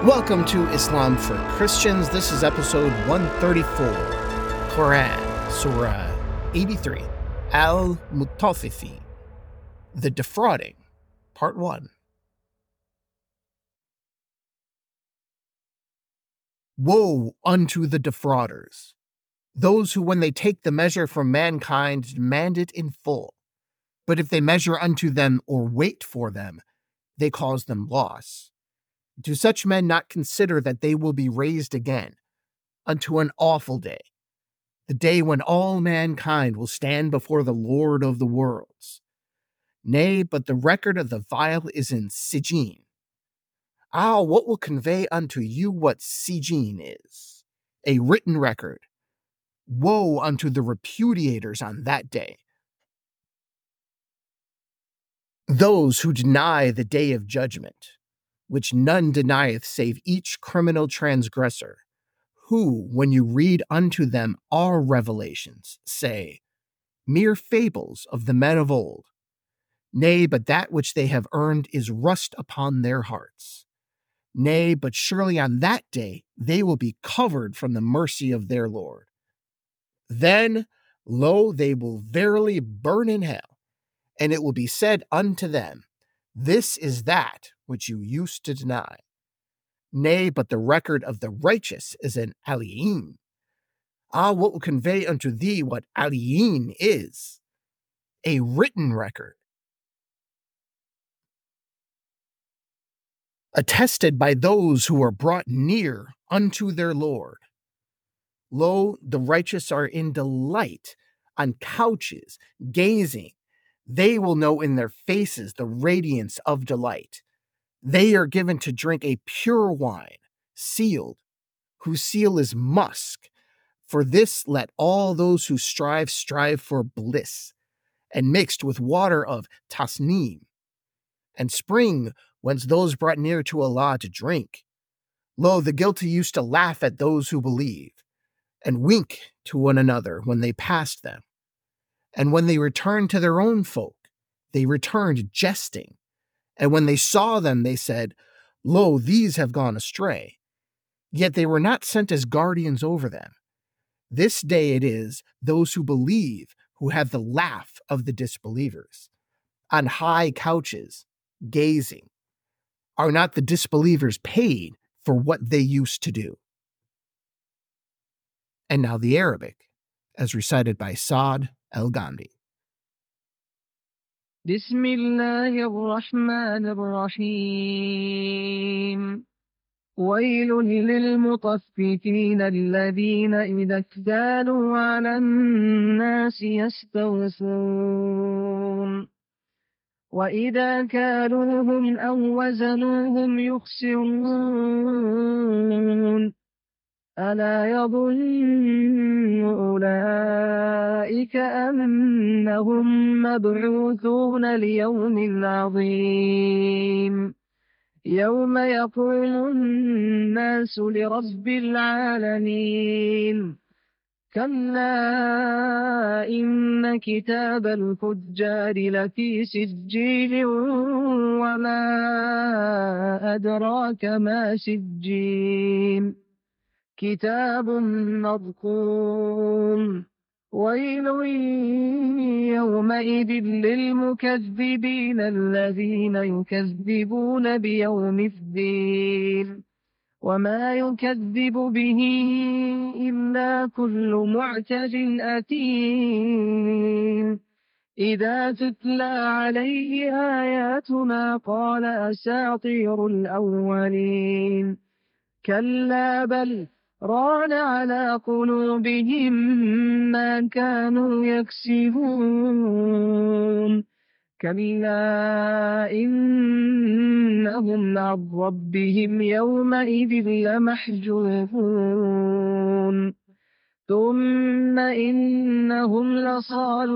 Welcome to Islam for Christians. This is episode 134, Quran, Surah 83, Al-Mutaffifin, the Defrauding, Part 1. Woe unto the defrauders, those who when they take the measure from mankind demand it in full, but if they measure unto them or wait for them, they cause them loss. Do such men not consider that they will be raised again unto an awful day, the day when all mankind will stand before the Lord of the worlds? Nay, but the record of the vile is in Sijin. What will convey unto you what Sijin is? A written record. Woe unto the repudiators on that day, those who deny the day of judgment, which none denieth save each criminal transgressor, who, when you read unto them our revelations, say, mere fables of the men of old. Nay, but that which they have earned is rust upon their hearts. Nay, but surely on that day they will be covered from the mercy of their Lord. Then, lo, they will verily burn in hell, and it will be said unto them, this is that which you used to deny. Nay, but the record of the righteous is an aliyin. What will convey unto thee what aliyin is? A written record, attested by those who are brought near unto their Lord. Lo, the righteous are in delight on couches, gazing. They will know in their faces the radiance of delight. They are given to drink a pure wine, sealed, whose seal is musk. For this let all those who strive for bliss, and mixed with water of tasneem, and spring whence those brought near to Allah to drink. Lo, the guilty used to laugh at those who believe, and wink to one another when they passed them. And when they returned to their own folk, they returned jesting. And when they saw them, they said, lo, these have gone astray. Yet they were not sent as guardians over them. This day it is those who believe who have the laugh of the disbelievers, on high couches, gazing. Are not the disbelievers paid for what they used to do? And now the Arabic, as recited by Saad El-Ghamdi. بسم الله الرحمن الرحيم ويل للمطففين الذين إذا اكتالوا على الناس يستوفون وإذا كالوهم أو وزنوهم يخسرون ألا يظن أولئك أنهم مبعوثون ليوم عظيم يوم يقوم الناس لرب العالمين كلا إن كتاب الفجار لفي سجين وما أدراك ما سجين كتاب مرقوم ويل يومئذ للمكذبين الذين يكذبون بيوم الدين وما يكذب به إلا كل معتد أثيم إذا تتلى عليه آياتنا قال أساطير الأولين كلا بل ران على قلوبهم ما كانوا يكسبون كلا إنهم عن ربهم يومئذ لمحجوبون ثم إنهم لصالو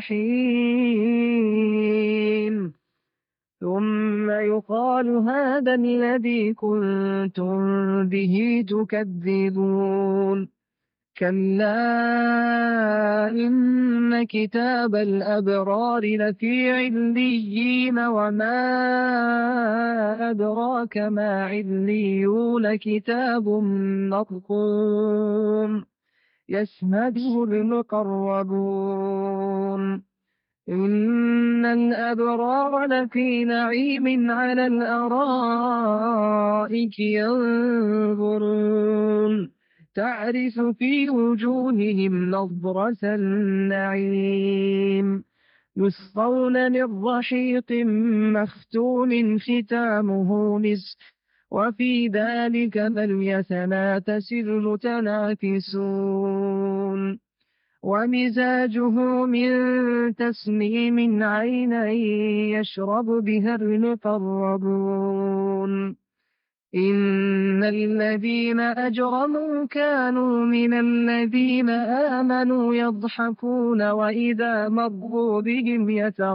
الجحيم ثم يقال هذا الذي كنتم به تكذبون كلا إن كتاب الأبرار لفي عليين وما أدراك ما عليون كتاب مرقوم يشهده المقربون إن الأبرار لفي نعيم على الأرائك ينظرون تعرف في وجوههم نضرة النعيم يسقون من رحيق مختوم ختامه مسك وفي ذلك فليتنافس المتنافسون ومزاجه من تسنيم عينا يشرب بها المقربون إن الذين أجرموا كانوا من الذين آمنوا يضحكون وإذا مروا بهم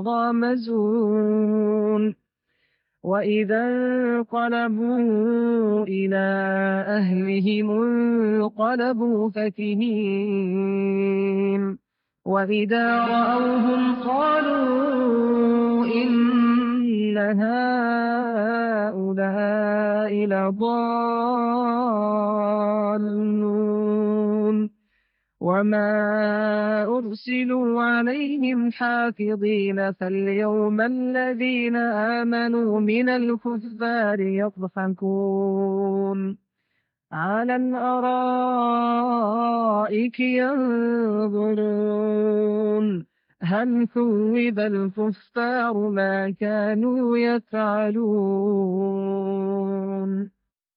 يتغامزون وإذا انقلبوا إلى أهلهم انقلبوا فكهين وإذا رأوهم قالوا إن هؤلاء لضالون وما أرسلوا عليهم حافظين فاليوم الذين آمنوا من الكفار يضحكون على الأرائك ينظرون هل ثوب الكفار ما كانوا يفعلون.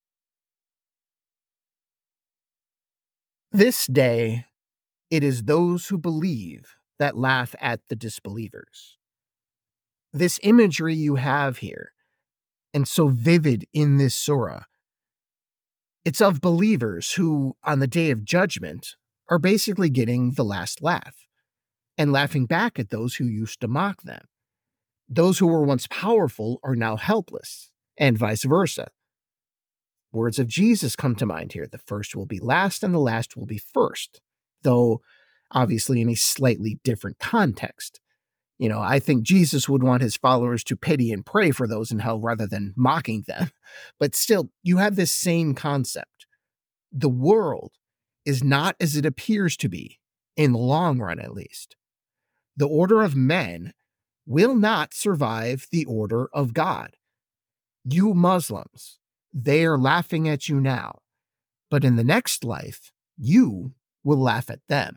This day, it is those who believe that laugh at the disbelievers. This imagery you have here, and so vivid in this surah, it's of believers who, on the day of judgment, are basically getting the last laugh and laughing back at those who used to mock them. Those who were once powerful are now helpless, and vice versa. Words of Jesus come to mind here. The first will be last and the last will be first, though obviously in a slightly different context. I think Jesus would want his followers to pity and pray for those in hell rather than mocking them. But still, you have this same concept. The world is not as it appears to be, in the long run at least. The order of men will not survive the order of God. You Muslims, they are laughing at you now, but in the next life, you will laugh at them.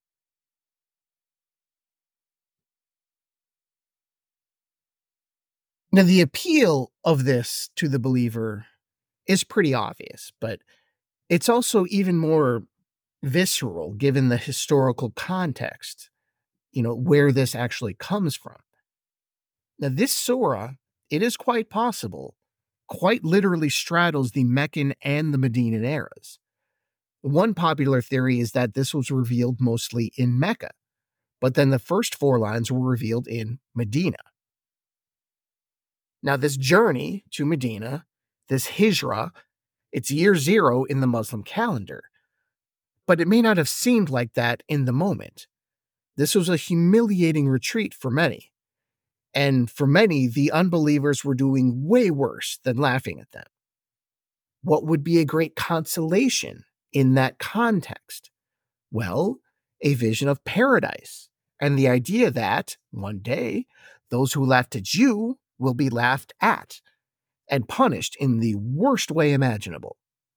Now, the appeal of this to the believer is pretty obvious, but it's also even more visceral given the historical context, where this actually comes from. Now, this surah, it is quite possible, quite literally straddles the Meccan and the Medinan eras. One popular theory is that this was revealed mostly in Mecca, but then the first 4 lines were revealed in Medina. Now, this journey to Medina, this hijrah, it's year 0 in the Muslim calendar, but it may not have seemed like that in the moment. This was a humiliating retreat for many, and for many, the unbelievers were doing way worse than laughing at them. What would be a great consolation in that context? Well, a vision of paradise, and the idea that, one day, those who laughed at you will be laughed at, and punished in the worst way imaginable.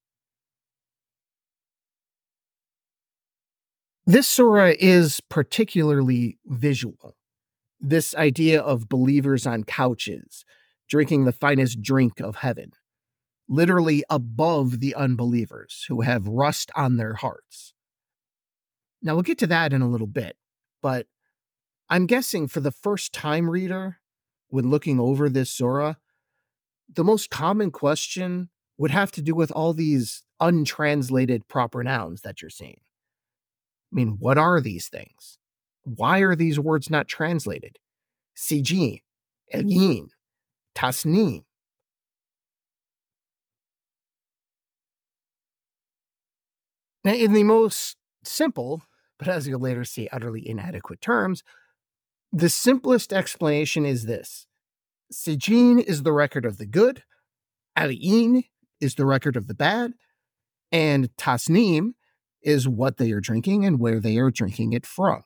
This surah is particularly visual. This idea of believers on couches, drinking the finest drink of heaven, literally above the unbelievers who have rust on their hearts. Now, we'll get to that in a little bit, but I'm guessing for the first-time reader, when looking over this surah, the most common question would have to do with all these untranslated proper nouns that you're seeing. I mean, what are these things? Why are these words not translated? Sijin, Elyin, Tasneem. Now, in the most simple, but as you'll later see, utterly inadequate terms, the simplest explanation is this. Sijin is the record of the good, Ali'in is the record of the bad, and Tasnim is what they are drinking and where they are drinking it from.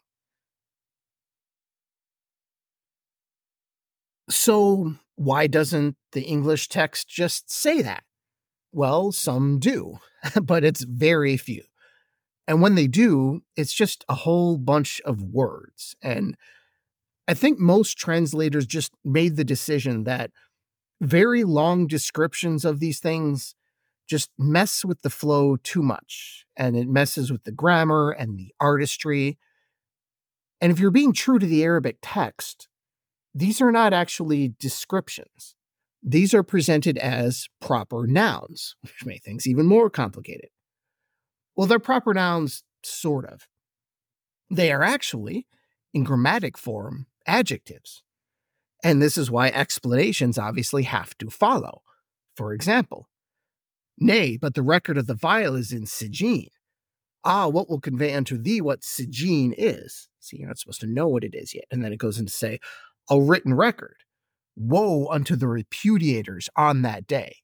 So why doesn't the English text just say that? Well, some do, but it's very few. And when they do, it's just a whole bunch of words. And I think most translators just made the decision that very long descriptions of these things just mess with the flow too much. And it messes with the grammar and the artistry. And if you're being true to the Arabic text, these are not actually descriptions. These are presented as proper nouns, which make things even more complicated. Well, they're proper nouns, sort of. They are actually, in grammatic form, adjectives. And this is why explanations obviously have to follow. For example, nay, but the record of the vial is in Sijin. Ah, what will convey unto thee what Sijin is? See, you're not supposed to know what it is yet. And then it goes in to say, a written record. Woe unto the repudiators on that day.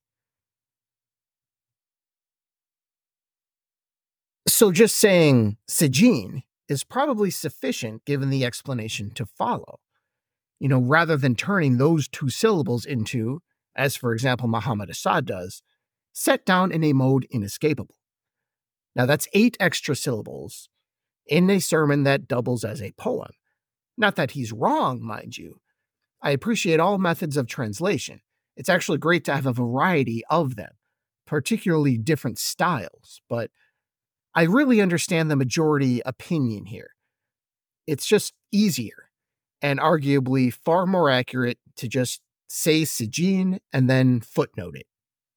So just saying Sijin is probably sufficient given the explanation to follow. Rather than turning those two syllables into, as for example Muhammad Asad does, set down in a mode inescapable. Now that's 8 extra syllables in a sermon that doubles as a poem. Not that he's wrong, mind you. I appreciate all methods of translation. It's actually great to have a variety of them, particularly different styles, but I really understand the majority opinion here. It's just easier and arguably far more accurate to just say Sijin and then footnote it.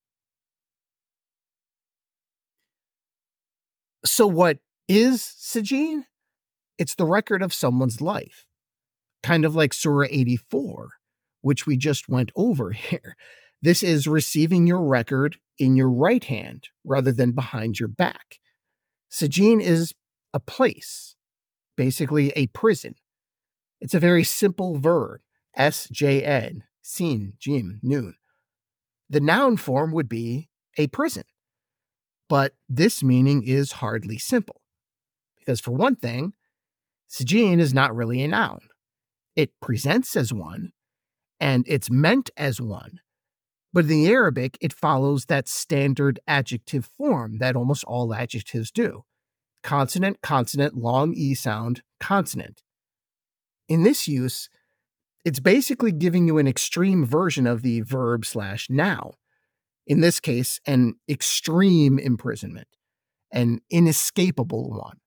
So what is Sijin? It's the record of someone's life. Kind of like Surah 84, which we just went over here. This is receiving your record in your right hand rather than behind your back. Sijin is a place, basically a prison. It's a very simple verb, S-J-N, sin, jim, noon. The noun form would be a prison. But this meaning is hardly simple. Because for one thing, Sijin is not really a noun. It presents as one, and it's meant as one. But in the Arabic, it follows that standard adjective form that almost all adjectives do. Consonant, consonant, long E sound, consonant. In this use, it's basically giving you an extreme version of the verb/noun. In this case, an extreme imprisonment, an inescapable one.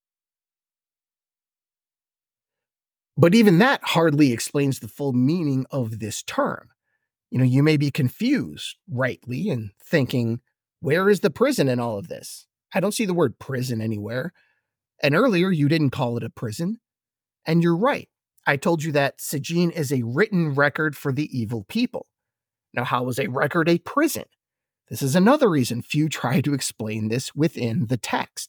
But even that hardly explains the full meaning of this term. You may be confused, rightly, and thinking, where is the prison in all of this? I don't see the word prison anywhere. And earlier, you didn't call it a prison. And you're right. I told you that Sijin is a written record for the evil people. Now, how is a record a prison? This is another reason few try to explain this within the text.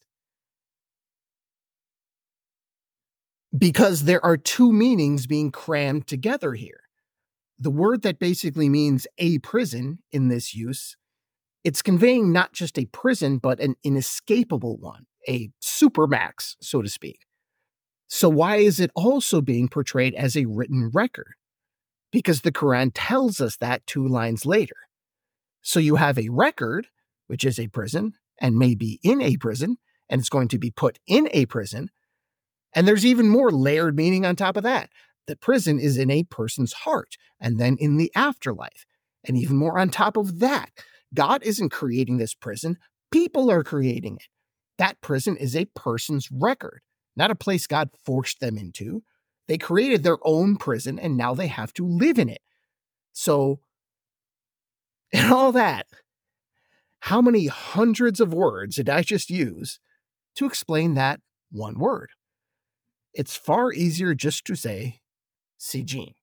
Because there are two meanings being crammed together here. The word that basically means a prison in this use, it's conveying not just a prison, but an inescapable one, a supermax, so to speak. So why is it also being portrayed as a written record? Because the Quran tells us that 2 lines later. So you have a record, which is a prison, and may be in a prison, and it's going to be put in a prison. And there's even more layered meaning on top of that. The prison is in a person's heart, and then in the afterlife. And even more on top of that, God isn't creating this prison, people are creating it. That prison is a person's record, not a place God forced them into. They created their own prison, and now they have to live in it. So, and all that, how many hundreds of words did I just use to explain that one word? It's far easier just to say Sijin.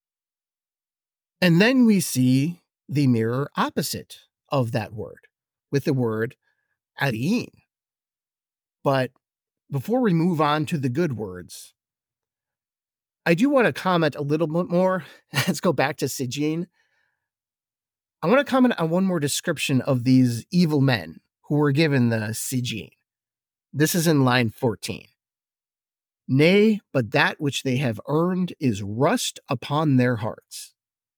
And then we see the mirror opposite of that word, with the word aliyin. But before we move on to the good words, I do want to comment a little bit more. Let's go back to Sijin. I want to comment on one more description of these evil men who were given the Sijin. This is in line 14. Nay, but that which they have earned is rust upon their hearts.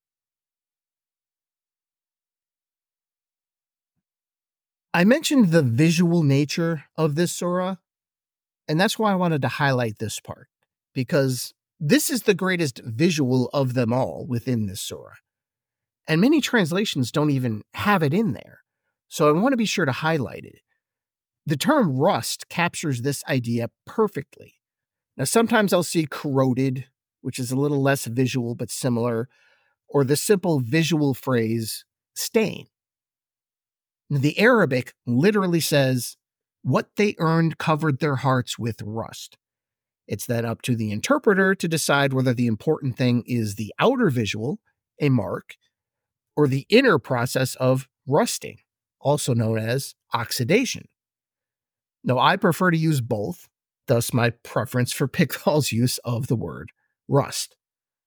I mentioned the visual nature of this surah, and that's why I wanted to highlight this part, because this is the greatest visual of them all within this surah. And many translations don't even have it in there, so I want to be sure to highlight it. The term rust captures this idea perfectly. Now, sometimes I'll see corroded, which is a little less visual but similar, or the simple visual phrase stain. The Arabic literally says, what they earned covered their hearts with rust. It's then up to the interpreter to decide whether the important thing is the outer visual, a mark, or the inner process of rusting, also known as oxidation. Now, I prefer to use both, thus my preference for Pickthall's use of the word rust.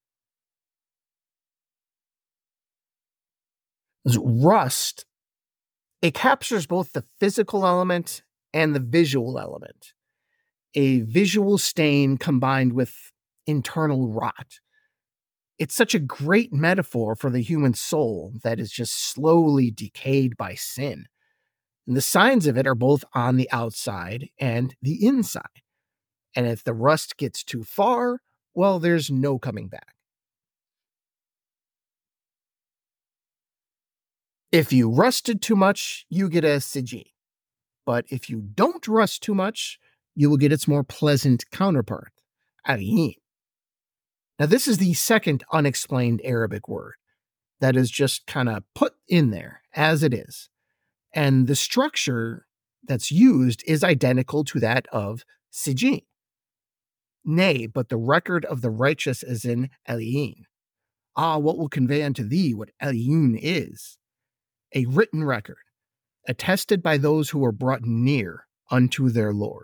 Rust, it captures both the physical element and the visual element. A visual stain combined with internal rot. It's such a great metaphor for the human soul that is just slowly decayed by sin. And the signs of it are both on the outside and the inside. And if the rust gets too far, well, there's no coming back. If you rusted too much, you get a Sijin. But if you don't rust too much, you will get its more pleasant counterpart, aliyin. Now, this is the second unexplained Arabic word that is just kind of put in there as it is. And the structure that's used is identical to that of Sijin. Nay, but the record of the righteous is in aliyin. Ah, what will convey unto thee what aliyin is? A written record, attested by those who are brought near unto their Lord.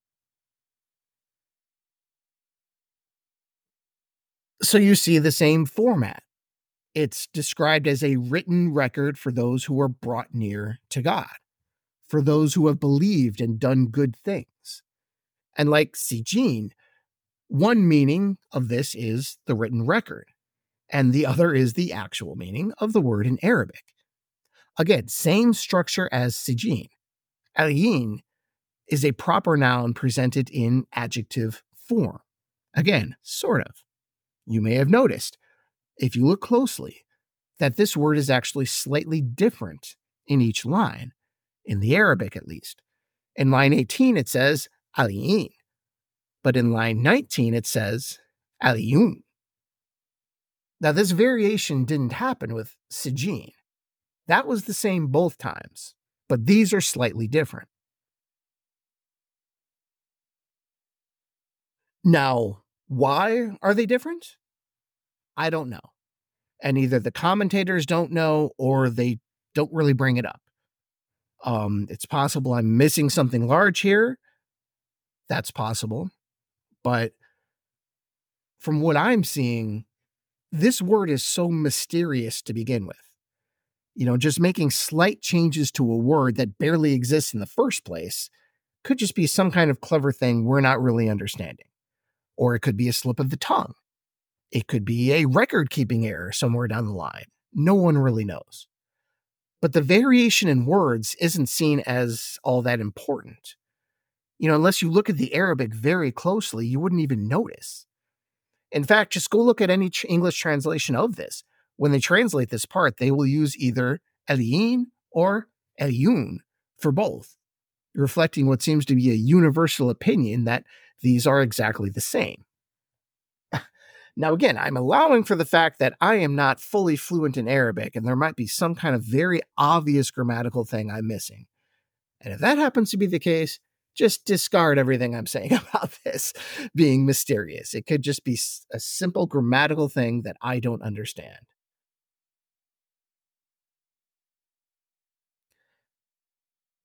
So you see the same format. It's described as a written record for those who are brought near to God, for those who have believed and done good things. And like Sijin, one meaning of this is the written record, and the other is the actual meaning of the word in Arabic. Again, same structure as Sijin. Aliyin is a proper noun presented in adjective form. Again, sort of. You may have noticed, if you look closely, that this word is actually slightly different in each line, in the Arabic at least. In line 18, it says aliyin, but in line 19, it says aliyun. Now, this variation didn't happen with Sijin. That was the same both times, but these are slightly different. Now, why are they different? I don't know. And either the commentators don't know or they don't really bring it up. It's possible I'm missing something large here. That's possible. But from what I'm seeing, this word is so mysterious to begin with. Just making slight changes to a word that barely exists in the first place could just be some kind of clever thing we're not really understanding. Or it could be a slip of the tongue. It could be a record-keeping error somewhere down the line. No one really knows. But the variation in words isn't seen as all that important. Unless you look at the Arabic very closely, you wouldn't even notice. In fact, just go look at any English translation of this. When they translate this part, they will use either aliyin or aliyun for both, reflecting what seems to be a universal opinion that these are exactly the same. Now, again, I'm allowing for the fact that I am not fully fluent in Arabic, and there might be some kind of very obvious grammatical thing I'm missing. And if that happens to be the case, just discard everything I'm saying about this being mysterious. It could just be a simple grammatical thing that I don't understand.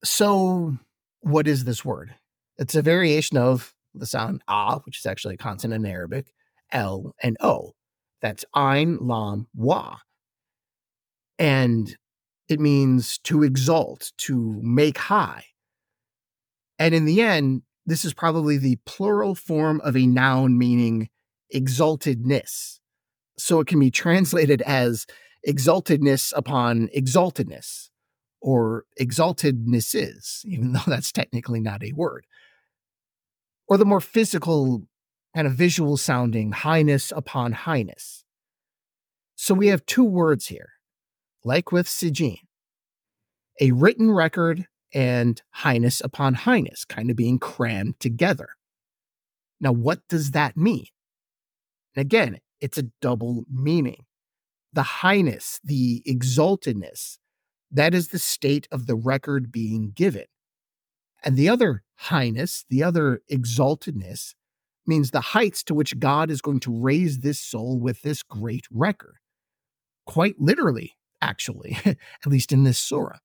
So what is this word? It's a variation of the sound ah, which is actually a consonant in Arabic, L and O. That's Ain, Lam, Wa. And it means to exalt, to make high. And in the end, this is probably the plural form of a noun meaning exaltedness. So it can be translated as exaltedness upon exaltedness, or exaltednesses, even though that's technically not a word. Or the more physical, kind of visual sounding highness upon highness. So we have two words here, like with Sijin, a written record and highness upon highness, kind of being crammed together. Now, what does that mean? And again, it's a double meaning. The highness, the exaltedness, that is the state of the record being given. And the other highness, the other exaltedness, means the heights to which God is going to raise this soul with this great record. Quite literally, actually, at least in this surah.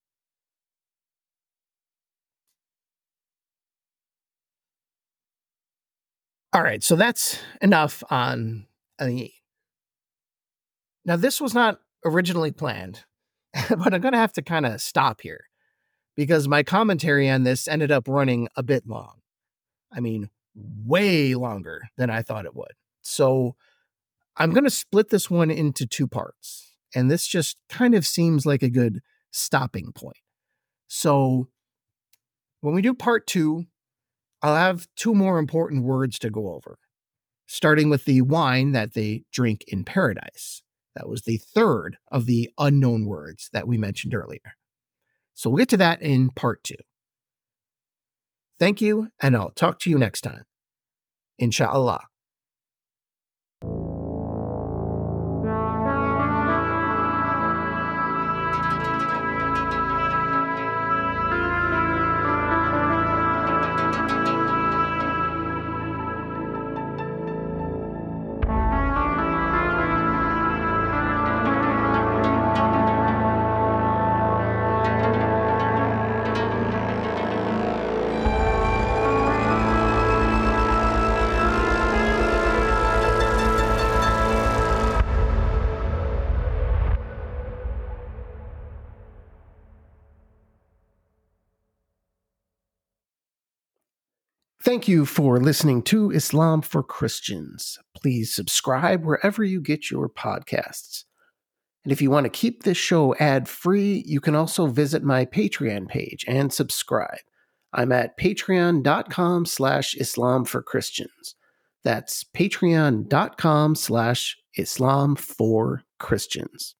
All right, so that's enough on Ani. Now, this was not originally planned, but I'm going to have to kind of stop here because my commentary on this ended up running a bit long. I mean, way longer than I thought it would. So I'm going to split this one into two parts, and this just kind of seems like a good stopping point. So when we do part 2, I'll have 2 more important words to go over, starting with the wine that they drink in paradise. That was the third of the unknown words that we mentioned earlier. So we'll get to that in part 2. Thank you, and I'll talk to you next time. Insha'Allah. Thank you for listening to Islam for Christians. Please subscribe wherever you get your podcasts. And if you want to keep this show ad-free, you can also visit my Patreon page and subscribe. I'm at patreon.com/Islam for Christians. That's patreon.com/Islam for Christians.